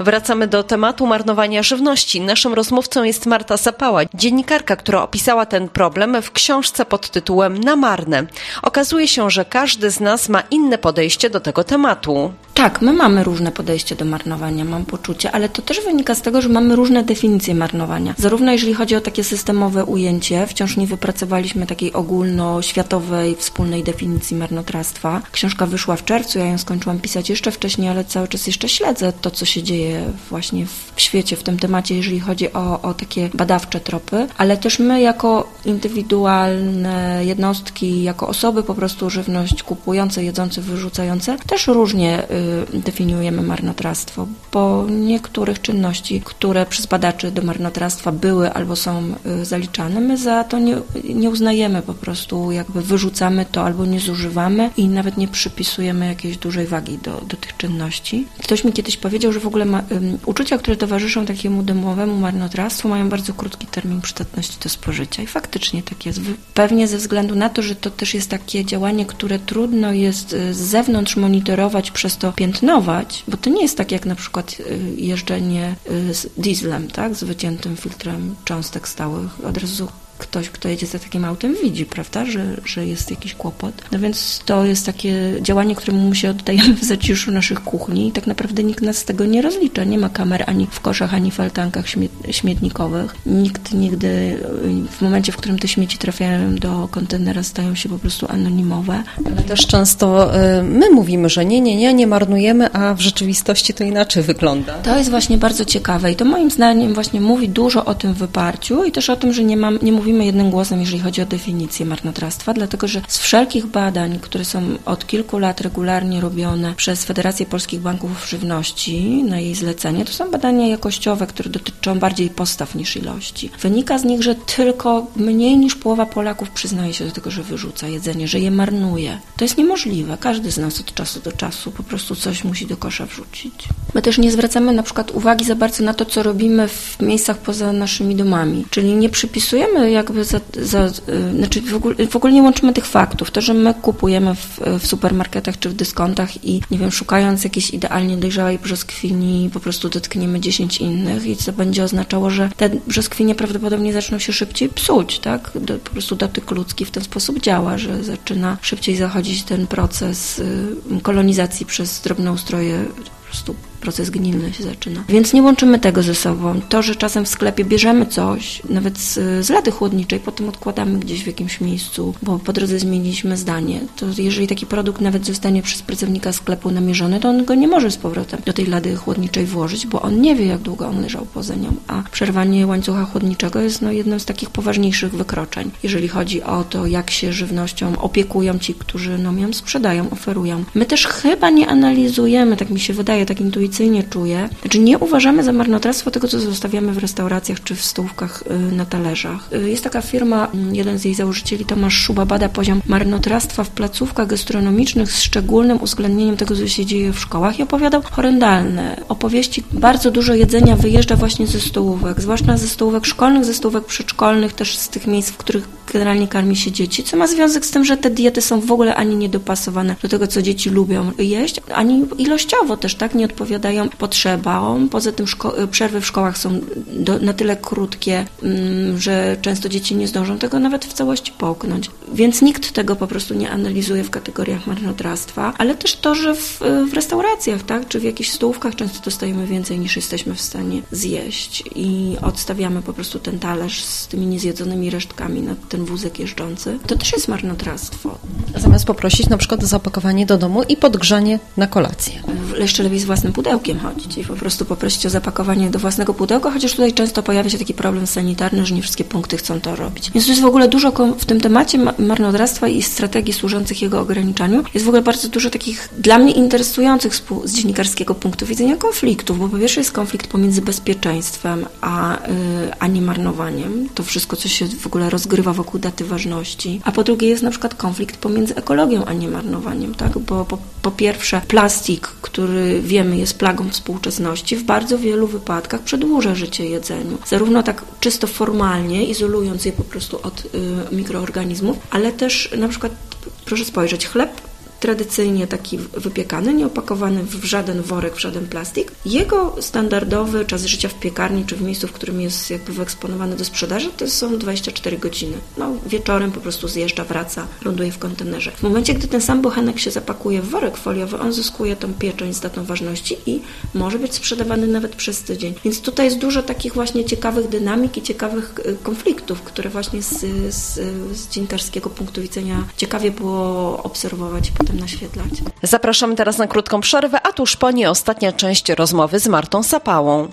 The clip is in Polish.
Wracamy do tematu marnowania żywności. Naszym rozmówcą jest Marta Sapała, dziennikarka, która opisała ten problem w książce pod tytułem Na marne. Okazuje się, że każdy z nas ma inne podejście do tego tematu. Tak, my mamy różne podejście do marnowania, mam poczucie, ale to też wynika z tego, że mamy różne definicje marnowania. Zarówno jeżeli chodzi o takie systemowe ujęcie, wciąż nie wypracowaliśmy takiej ogólnoświatowej, wspólnej definicji marnotrawstwa. Książka wyszła w czerwcu, ja ją skończyłam pisać jeszcze wcześniej, ale cały czas jeszcze śledzę to, co się dzieje właśnie w świecie, w tym temacie, jeżeli chodzi o takie badawcze tropy, ale też my jako indywidualne jednostki, jako osoby po prostu żywność kupujące, jedzące, wyrzucające, też różnie definiujemy marnotrawstwo, bo niektórych czynności, które przez badaczy do marnotrawstwa były albo są zaliczane, my za to nie uznajemy, po prostu jakby wyrzucamy to albo nie zużywamy i nawet nie przypisujemy jakiejś dużej wagi do tych czynności. Ktoś mi kiedyś powiedział, że w ogóle uczucia, które towarzyszą takiemu domowemu marnotrawstwu, mają bardzo krótki termin przydatności do spożycia i faktycznie tak jest. Pewnie ze względu na to, że to też jest takie działanie, które trudno jest z zewnątrz monitorować, przez to piętnować, bo to nie jest tak jak na przykład jeżdżenie z dieslem, tak, z wyciętym filtrem cząstek stałych. Od razu ktoś, kto jedzie za takim autem, widzi, prawda, że jest jakiś kłopot. No więc to jest takie działanie, któremu my się oddajemy w zaciszu naszych kuchni i tak naprawdę nikt nas z tego nie rozlicza. Nie ma kamer ani w koszach, ani w altankach śmietnikowych. Nikt nigdy, w momencie, w którym te śmieci trafiają do kontenera, stają się po prostu anonimowe. Ale też często my mówimy, że nie marnujemy, a w rzeczywistości to inaczej wygląda. To jest właśnie bardzo ciekawe i to moim zdaniem właśnie mówi dużo o tym wyparciu i też o tym, że nie mówimy jednym głosem, jeżeli chodzi o definicję marnotrawstwa, dlatego że z wszelkich badań, które są od kilku lat regularnie robione przez Federację Polskich Banków Żywności na jej zlecenie, to są badania jakościowe, które dotyczą bardziej postaw niż ilości. Wynika z nich, że tylko mniej niż połowa Polaków przyznaje się do tego, że wyrzuca jedzenie, że je marnuje. To jest niemożliwe. Każdy z nas od czasu do czasu po prostu coś musi do kosza wrzucić. My też nie zwracamy na przykład uwagi za bardzo na to, co robimy w miejscach poza naszymi domami, czyli nie przypisujemy jakby znaczy w ogóle nie łączymy tych faktów. To, że my kupujemy w supermarketach czy w dyskontach i nie wiem, szukając jakiejś idealnie dojrzałej brzoskwini po prostu dotkniemy 10 innych i co będzie oznaczało, że te brzoskwinie prawdopodobnie zaczną się szybciej psuć, tak? Po prostu dotyk ludzki w ten sposób działa, że zaczyna szybciej zachodzić ten proces kolonizacji przez drobnoustroje, po prostu proces gnilny się zaczyna. Więc nie łączymy tego ze sobą. To, że czasem w sklepie bierzemy coś, nawet z lady chłodniczej, potem odkładamy gdzieś w jakimś miejscu, bo po drodze zmieniliśmy zdanie, to jeżeli taki produkt nawet zostanie przez pracownika sklepu namierzony, to on go nie może z powrotem do tej lady chłodniczej włożyć, bo on nie wie, jak długo on leżał poza nią. A przerwanie łańcucha chłodniczego jest jednym z takich poważniejszych wykroczeń, jeżeli chodzi o to, jak się żywnością opiekują ci, którzy ją sprzedają, oferują. My też chyba nie analizujemy, tak mi się wydaje, tak intuicyjnie czuję. Znaczy nie uważamy za marnotrawstwo tego, co zostawiamy w restauracjach czy w stołówkach na talerzach. Jest taka firma, jeden z jej założycieli, Tomasz Szuba, bada poziom marnotrawstwa w placówkach gastronomicznych z szczególnym uwzględnieniem tego, co się dzieje w szkołach i opowiadał horrendalne opowieści. Bardzo dużo jedzenia wyjeżdża właśnie ze stołówek, zwłaszcza ze stołówek szkolnych, ze stołówek przedszkolnych, też z tych miejsc, w których generalnie karmi się dzieci, co ma związek z tym, że te diety są w ogóle ani niedopasowane do tego, co dzieci lubią jeść, ani ilościowo też, tak, nie odpowiadają potrzebom. Poza tym przerwy w szkołach są na tyle krótkie, że często dzieci nie zdążą tego nawet w całości połknąć. Więc nikt tego po prostu nie analizuje w kategoriach marnotrawstwa, ale też to, że w restauracjach, tak, czy w jakichś stołówkach często dostajemy więcej niż jesteśmy w stanie zjeść i odstawiamy po prostu ten talerz z tymi niezjedzonymi resztkami na ten wózek jeżdżący. To też jest marnotrawstwo. Zamiast poprosić na przykład o zapakowanie do domu i podgrzanie na kolację. Jeszcze lepiej z własnym pudełkiem chodzić i po prostu poprosić o zapakowanie do własnego pudełka, chociaż tutaj często pojawia się taki problem sanitarny, że nie wszystkie punkty chcą to robić. Więc to jest w ogóle dużo w tym temacie marnotrawstwa i strategii służących jego ograniczaniu. Jest w ogóle bardzo dużo takich dla mnie interesujących z dziennikarskiego punktu widzenia konfliktów, bo po pierwsze jest konflikt pomiędzy bezpieczeństwem a nie marnowaniem. To wszystko, co się w ogóle rozgrywa wokół daty ważności. A po drugie jest na przykład konflikt pomiędzy ekologią a nie marnowaniem, tak? Bo po pierwsze plastik, który wiemy jest plagą współczesności, w bardzo wielu wypadkach przedłuża życie jedzeniu. Zarówno tak czysto formalnie, izolując je po prostu od mikroorganizmów, ale też na przykład proszę spojrzeć, chleb tradycyjnie taki wypiekany, nie opakowany w żaden worek, w żaden plastik. Jego standardowy czas życia w piekarni czy w miejscu, w którym jest jakby wyeksponowany do sprzedaży, to są 24 godziny. Wieczorem po prostu zjeżdża, wraca, ląduje w kontenerze. W momencie, gdy ten sam bochenek się zapakuje w worek foliowy, on zyskuje tą pieczeń z datą ważności i może być sprzedawany nawet przez tydzień. Więc tutaj jest dużo takich właśnie ciekawych dynamik i ciekawych konfliktów, które właśnie z dziennikarskiego punktu widzenia ciekawie było obserwować i potem naświetlać. Zapraszamy teraz na krótką przerwę, a tuż po niej ostatnia część rozmowy z Martą Sapałą.